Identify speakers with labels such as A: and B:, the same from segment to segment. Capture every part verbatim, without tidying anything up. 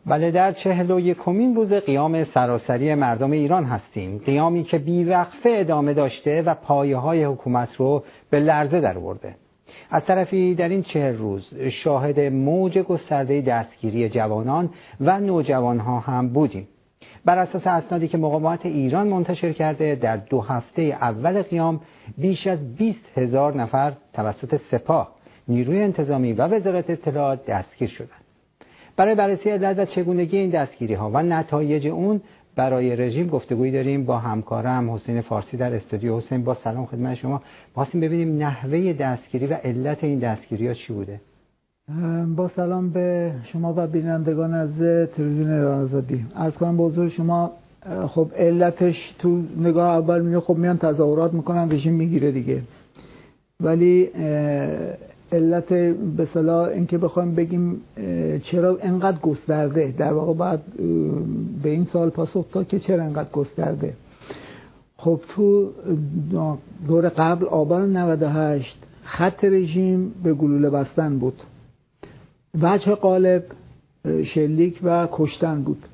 A: بله، در چهل و یکمین روز قیام سراسری مردم ایران هستیم. قیامی که بیوقفه ادامه داشته و پایه‌های حکومت رو به لرزه درآورده. از طرفی در این چهل روز شاهد موج گسترده دستگیری جوانان و نوجوانها هم بودیم. بر اساس اسنادی که مقامات ایران منتشر کرده، در دو هفته اول قیام بیش از بیست هزار نفر توسط سپاه، نیروی انتظامی و وزارت اطلاعات دستگیر شدند. برای بررسی علت و چگونگی این دستگیری ها و نتایج اون برای رژیم گفتگویی داریم با همکارم حسین فارسی در استودیو. حسین، با سلام خدمت شما. خواستیم ببینیم نحوه دستگیری و علت این دستگیری ها چی بوده؟
B: با سلام به شما و بینندگان از تلویزیون ایران آزادی. عرض کنم به حضور شما، خب علتش تو نگاه اول میگه خب میان تظاهرات میکنن رژیم میگیره دیگه، ولی علت به اصطلاح اینکه بخوایم بگیم چرا انقدر گسترده، در واقع باید به این سوال پاسخ داد که چرا انقدر گسترده. خب تو دور قبل آبان نود و هشت خط رژیم به گلوله بستن بود، وجه غالب شلیک و کشتن بود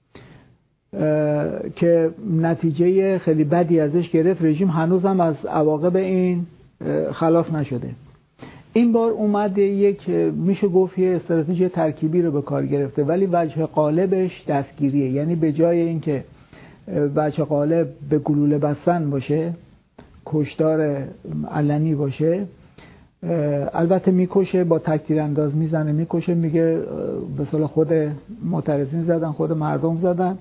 B: که نتیجه خیلی بدی ازش گرفت. رژیم هنوزم از عواقب این خلاص نشده. این بار اومد یک میشه گفت یه استراتژی ترکیبی رو به کار گرفته، ولی وجه غالبش دستگیریه. یعنی به جای اینکه وجه غالب به گلوله بستن باشه، کشتار علنی باشه، البته میکشه، با تکتیر انداز میزنه میکشه، میگه به اصطلاح خود معترضین زدن، خود مردم زدن،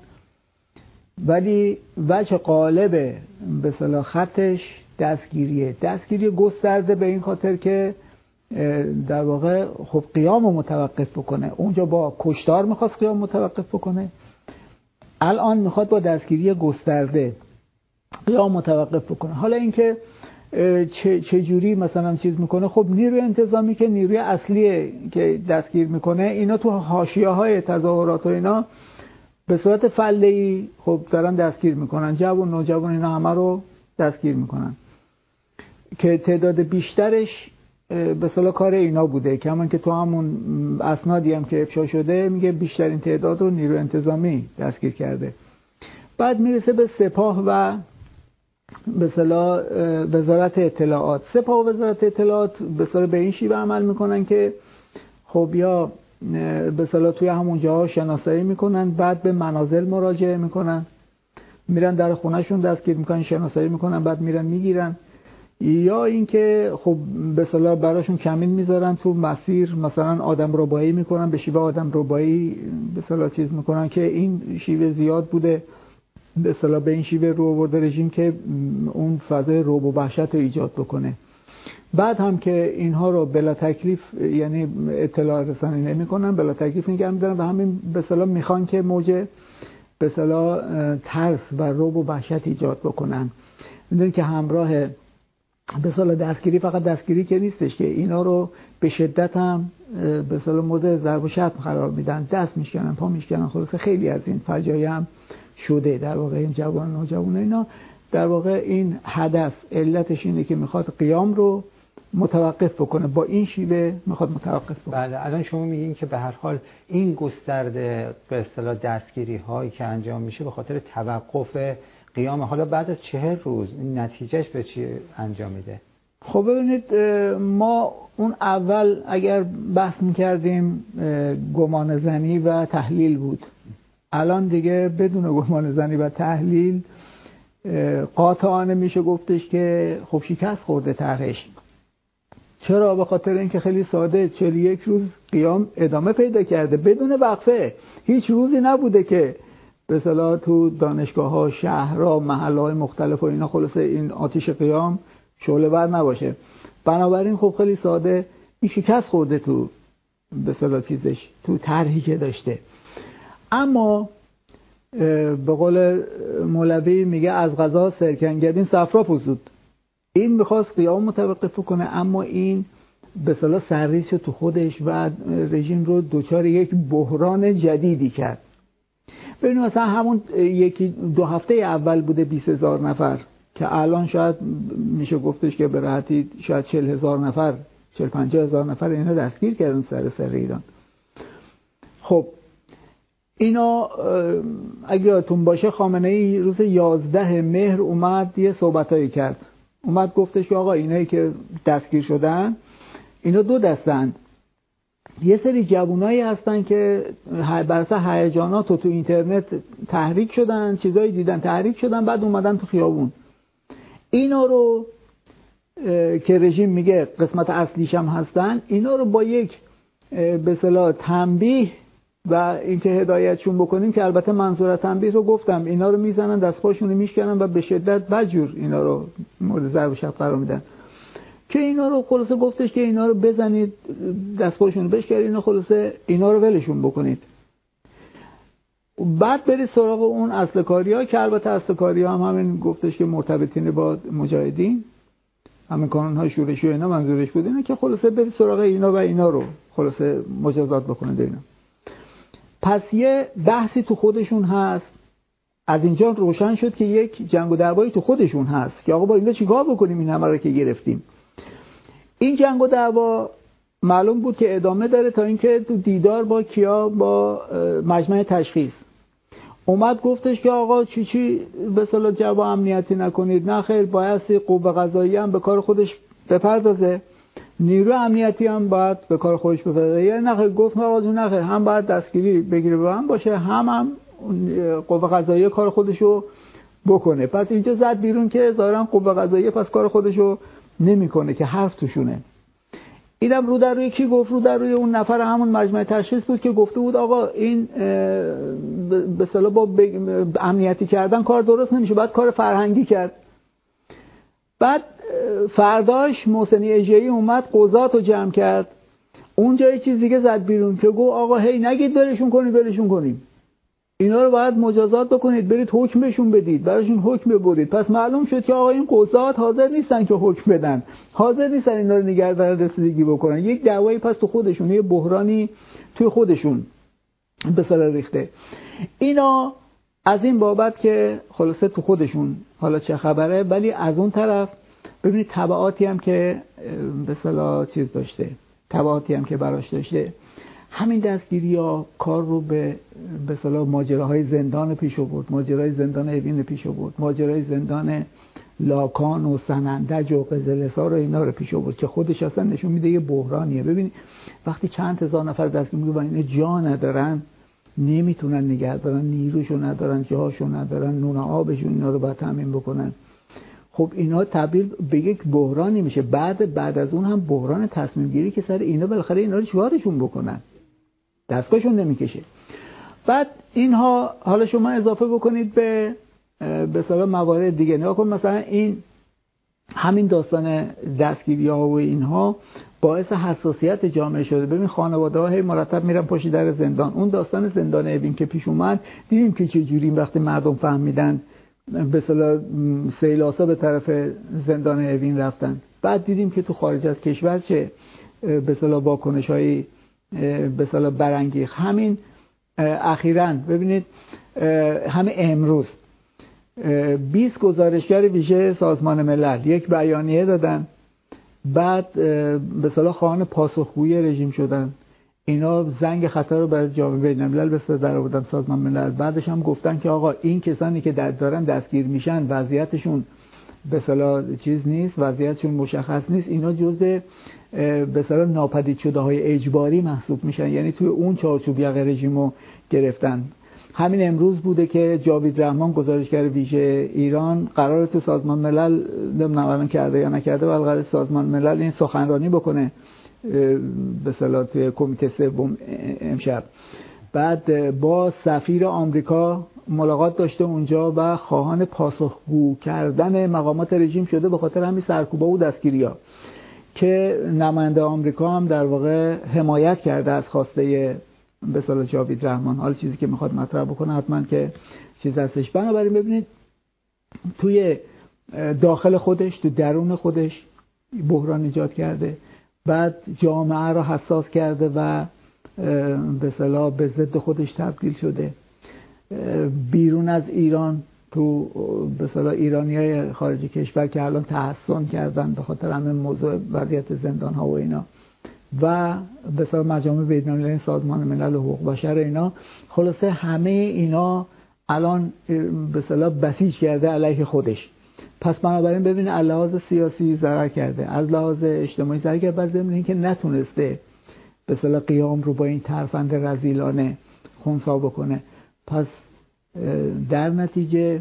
B: ولی وجه غالب به اصطلاح خطش دستگیریه. دستگیری گسترده به این خاطر که در واقع خب قیام رو متوقف بکنه. اونجا با کشتار میخواست قیام متوقف بکنه، الان میخواد با دستگیری گسترده قیام متوقف بکنه. حالا اینکه چه چه جوری مثلا چیز میکنه، خب نیروی انتظامی که نیروی اصلیه که دستگیر میکنه، اینا تو حاشیه‌های تظاهرات و اینا به صورت فله‌ای خب دارن دستگیر میکنن، جوان نوجوان اینا همه رو دستگیر میکنن، که تعداد بیشترش به اصطلاح کار اینا بوده، که همون که تو همون اسنادی هم که افشا شده میگه بیشترین تعداد رو نیروی انتظامی دستگیر کرده. بعد میرسه به سپاه و به اصطلاح وزارت اطلاعات. سپاه و وزارت اطلاعات به اصطلاح به این شیوه عمل میکنن که خب یا به اصطلاح توی همون جاها شناسایی میکنن، بعد به منازل مراجعه میکنن، میرن در خونهشون دستگیر میکنن، شناسایی میکنن، بعد میرن میگیرن، یا اینکه خب به اصطلاح براشون کمین میذارن تو مسیر، مثلا آدم ربایی میکنن، به شیوه آدم ربایی به اصطلاح چیز میکنن که این شیوه زیاد بوده، به اصطلاح به این شیوه رو آورده رژیم که اون فضای رعب و وحشت رو ایجاد بکنه. بعد هم که اینها رو بلا تکلیف، یعنی اطلاع رسانی نمی‌کنن، بلا تکلیف نگه می‌دارن و همین به اصطلاح میخوان که موج به اصطلاح ترس و رعب و وحشت ایجاد بکنن. می‌دونید که همراه به اصطلاح دستگیری فقط دستگیری که نیستش، که اینا رو به شدت هم به اصطلاح مورد ضرب و شتم قرار میدن، دست میشکنن، پا میشکنن. خلاص خیلی از این فجایع هم شده. در واقع این جوان نوجوان اینا در واقع این هدف علتش اینه که میخواد قیام رو متوقف بکنه، با این شیوه میخواد متوقف بکنه.
A: بله، الان شما میگین که به هر حال این گسترده به اصطلاح دستگیری هایی که انجام میشه به خاطر توقف قیام. حالا بعد از چهل روز این نتیجهش به چی انجام میده؟
B: خب ببینید، ما اون اول اگر بحث میکردیم گمان زنی و تحلیل بود، الان دیگه بدون گمان زنی و تحلیل قاطعانه میشه گفتش که خب شکست خورده طرحش. چرا؟ به خاطر اینکه خیلی ساده چهل و یک روز قیام ادامه پیدا کرده بدون وقفه. هیچ روزی نبوده که به اصطلاح تو دانشگاه‌ها، شهرها، محله‌های مختلف و اینا خلاصه این آتش قیام شعله ور نباشه. بنابراین خب خیلی ساده این شکست خورده تو به اصطلاح چیزش، تو طرحی که داشته. اما به قول مولوی میگه از قضا سرکنگبین صفرا فزود. این میخواست قیام متوقف کنه، اما این به اصطلاح سرریز شد تو خودش و رژیم رو دوچار یک بحران جدیدی کرد. ببینید مثلا همون یکی دو هفته اول بوده بیست هزار نفر که الان شاید میشه گفتش که به راحتی شاید چهل هزار نفر، چهل پنجاه هزار نفر اینا دستگیر کردن سر سر ایران. خب اینا اگه یادتون باشه خامنه ای روز یازده مهر اومد یه صحبتایی کرد، اومد گفتش که آقا اینایی که دستگیر شدن اینا دو دستند، یه سری جوانایی هستن که بر اساس هیجانات و تو اینترنت تحریک شدن، چیزایی دیدن تحریک شدن، بعد اومدن تو خیابون. اینا رو که رژیم میگه قسمت اصلیش هم هستن، اینا رو با یک به اصطلاح تنبیه و اینکه هدایتشون بکنیم، که البته منظور تنبیه رو گفتم، اینا رو میزنن دست پاشون رو میشکنن و به شدت بدجور اینا رو مورد ضرب و شتم قرار میدن، که اینا رو خلاصه گفتش که اینا رو بزنید دست پاشون رو بشکنید، اینا خلاصه اینا رو ولشون بکنید، بعد برید سراغ اون اصل کاری‌ها، که البته اصل کاری‌ها هم همین گفتش که مرتبطین با مجاهدین، همین کانون‌های شورشی و اینا منظورش بود، اینه که خلاصه برید سراغ اینا و اینا رو خلاصه مجازات بکنید اینا. پس یه بحثی تو خودشون هست، از اینجا روشن شد که یک جنگ و دعوایی تو خودشون هست که آقا با اینا چیکار بکنیم، این همه رو که گرفتیم. این جنگ و دعوا معلوم بود که ادامه داره تا اینکه تو دیدار با کیا، با مجمع تشخیص اومد گفتش که آقا چی چی به اصطلاح جواب امنیتی نکنید، نه خیر، باید قوه قضاییه هم به کار خودش بپردازه، نیرو امنیتی هم باید به کار خودش بپردازه، یعنی نه خیر، گفت آقا نه خیر، هم باید دستگیری بگیره به هم باشه، هم هم قوه قضاییه کار خودشو بکنه. پس اینجا زد بیرون که ظاهرا قوه قضاییه پس کار خودشو نمیکنه، که حرف توشونه. اینم رو در روی کی گفت؟ رو در روی اون نفر همون مجمع تشخیص بود که گفته بود آقا این به اصطلاح با امنیتی کردن کار درست نمیشه، باید کار فرهنگی کرد. بعد فرداش محسنی اژه‌ای اومد قضات رو جمع کرد، اونجا یه چیز دیگه زد بیرون که گفت آقا هی نگید برشون کنیم برشون کنیم، اینا رو باید مجازات بکنید، برید حکم بهشون بدید، براشون حکم ببرید. پس معلوم شد که آقا این قضات حاضر نیستن که حکم بدن، حاضر نیستن اینا رو نگهداری رسیدگی بکنن. یک دعوایی پس تو خودشون، یه بحرانی توی خودشون به سر ریخته. اینا از این بابت که خلاصه تو خودشون حالا چه خبره، ولی از اون طرف ببینید تبعاتی هم که به اصطلاح چیز داشته، تبعاتی هم که براش داشته. همین دستگیری ها کار رو به به اصطلاح ماجراهای زندان پیش آورد، ماجرای زندان اوین پیش آورد، ماجرای زندان لاکان و سنندج و قزلسا رو اینا رو پیش آورد، که خودش اصلا نشون میده یه بحرانیه. ببین وقتی چند هزار نفر دستگیر میگه و اینا جا ندارن، نمیتونن نگه دارن، نیروشو ندارن، جاهاشو ندارن، نون آبشون، اینا رو باید تامین بکنن، خب اینا تبدیل به یک بحرانی میشه. بعد بعد از اون هم بحران تصمیم گیری که سر اینا بالاخره اینا رو چیکارشون بکنن، دستگاهشون نمیکشه. بعد اینها حالا شما اضافه بکنید به به اصطلاح موارد دیگه، نگاه کن مثلا این همین داستان دستگیری ها و اینها باعث حساسیت جامعه شده. ببین خانواده ها مرتب میرن پشت در زندان. اون داستان زندان اوین که پیش اومد دیدیم که چه جوری وقتی مردم فهمیدن به اصطلاح سیلاسا به طرف زندان اوین رفتن. بعد دیدیم که تو خارج از کشور چه به اصطلاح واکنش‌های به اصطلاح برانگیخت. همین اخیراً ببینید همین امروز بیست گزارشگر ویژه سازمان ملل یک بیانیه دادن، بعد به اصطلاح خواهان پاسخگویی رژیم شدن. اینا زنگ خطر رو برای جامعه بین‌الملل به سر در آوردن سازمان ملل. بعدش هم گفتن که آقا این کسانی که دارن دستگیر میشن وضعیتشون به اصطلاح چیز نیست، وضعیتشون مشخص نیست، اینا جزء به اصطلاح ناپدید شده های اجباری محسوب میشن، یعنی توی اون چارچوب یقه رژیمو گرفتن. همین امروز بوده که جاوید رحمان گزارشگر ویژه ایران قراره تو سازمان ملل، نمیدونم الان کرده یا نکرده، ولی قراره سازمان ملل این سخنرانی بکنه به اصطلاح توی کمیته سوم امشب. بعد با سفیر آمریکا ملاقات داشته اونجا و خواهان پاسخگو کردن مقامات رژیم شده به خاطر همین سرکوبا و دستگیری‌ها، که نماینده آمریکا هم در واقع حمایت کرده از خواسته به اصطلاح جاوید رحمان. حالا چیزی که میخواد مطرح بکنه حتما که چیز هستش. بنابراین ببینید توی داخل خودش، تو درون خودش بحران ایجاد کرده، بعد جامعه رو حساس کرده و به اصطلاح به ضد خودش تبدیل شده. بیرون از ایران تو به اصطلاح ایرانیای خارج کشور که الان تحسن کردن به خاطر همین موضوع وضعیت زندان ها و اینا، و به اصطلاح مجامع بین‌المللی، سازمان ملل حقوق بشر، اینا خلاصه همه اینا الان به اصطلاح بسیج کرده علیه خودش. پس بنابراین ببینید از لحاظ سیاسی ضرر کرده، از لحاظ اجتماعی ضرر کرده، بعد ضمن اینکه نتونسته به اصطلاح قیام رو با این ترفند رذیلانه خنثی بکنه. پس در نتیجه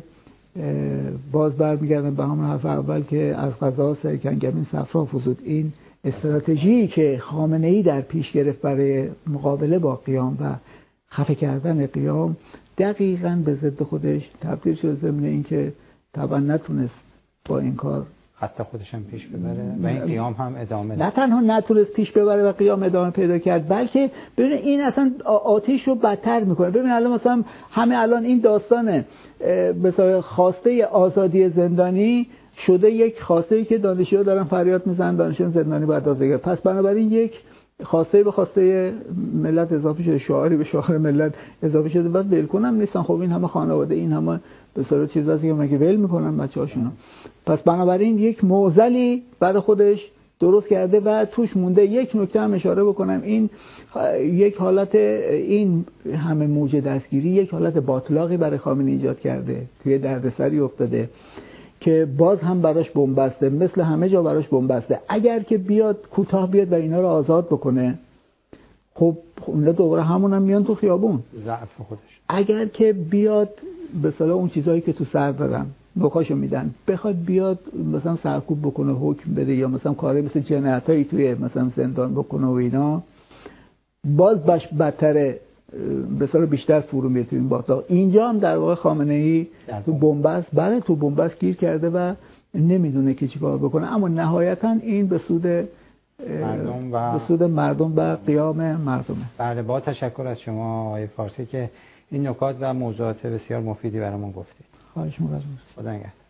B: باز برمیگردم به همون حرف اول که از قضا سرکنگبین صفرا فزود. این استراتژی که خامنه‌ای در پیش گرفت برای مقابله با قیام و خفه کردن قیام دقیقاً به ضد خودش تبدیل شد، ضمن اینکه طبعا نتونست با این کار
A: حتی خودش هم پیش ببره و این قیام هم ادامه داد.
B: نه تنها نتونست پیش ببره و قیام ادامه پیدا کرد، بلکه ببین این اصلا آتش رو بدتر میکنه. ببین الان مثلا همه الان این داستانه مثلا خواسته آزادی زندانی شده یک خواسته ای که دانشجوها دارن فریاد میزنن دانشجو زندانی باید آزاد بشه. پس بنابراین یک خواسته به خواسته ملت اضافه شده، شعاری به شعار ملت اضافه شده. بعد ول کنم نیستن. خب این همه خانواده، این همه به صورت چیزاست که مگه ول میکنن بچه‌هاشونو؟ پس بنابراین یک معضلی بعد خودش درست کرده و توش مونده. یک نکته هم اشاره بکنم، این یک حالت، این همه موج دستگیری یک حالت باطلاقی برای خامنه‌ای ایجاد کرده، توی دردسری افتاده که باز هم براش بن‌بسته، مثل همه جا براش بن‌بسته. اگر که بیاد کوتاه بیاد و اینا رو آزاد بکنه، خب اونا دوباره همون هم میان تو خیابون،
A: ضعف خودش.
B: اگر که بیاد به اصطلاح اون چیزایی که تو سر دارن نخاشو میدن، بخواد بیاد مثلا سرکوب بکنه، حکم بده، یا مثلا کاری مثل جنایتایی توی مثلا زندان بکنه و اینا، باز باش بدتره، به اصطلاح بیشتر فرو میره تو این باطلاق. اینجا هم در واقع خامنه‌ای تو بن‌بست، برای تو بن‌بست گیر کرده و نمیدونه که چیکار بکنه. اما نهایتا این به سود
A: مردم و
B: به سود مردم و قیام مردمه.
A: بله، با تشکر از شما آقای فارسی که این نکات و موضوعات بسیار مفیدی برامون گفتید.
B: خواهش می‌کنم.
A: خدا نگهدار.